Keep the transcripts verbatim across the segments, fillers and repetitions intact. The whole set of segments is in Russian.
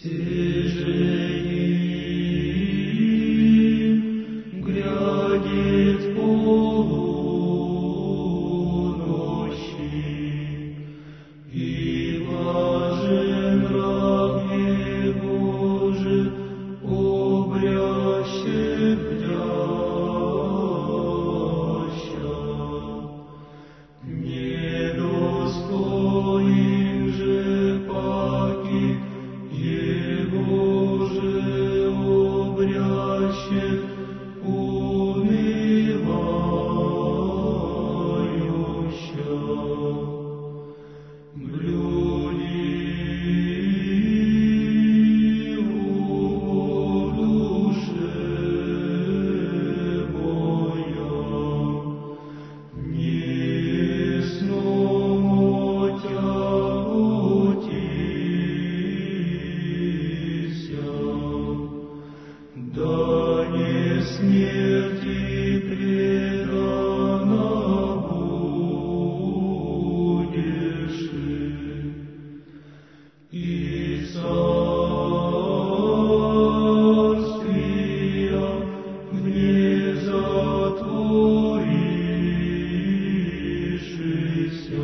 Свежеет, грядет полуночи, и блажен раб его же, обрящет бдяща. Недостоин же паки его же обрящет унывающа. Блюди, о душе моя, не сном отяготися, да не смерти предана будешь, и царствия вне затворишься,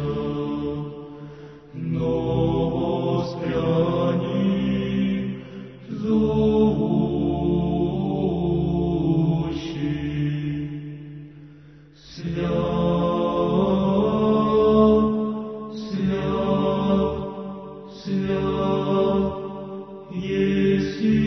но воспряни зовущий. Свят, свят, свят, еси